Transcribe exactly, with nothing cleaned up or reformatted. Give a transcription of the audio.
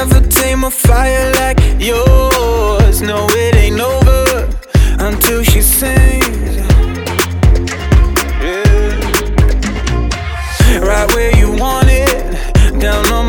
never tame a fire like yours. No, it ain't over until she sings. Yeah. Right where you want it, down on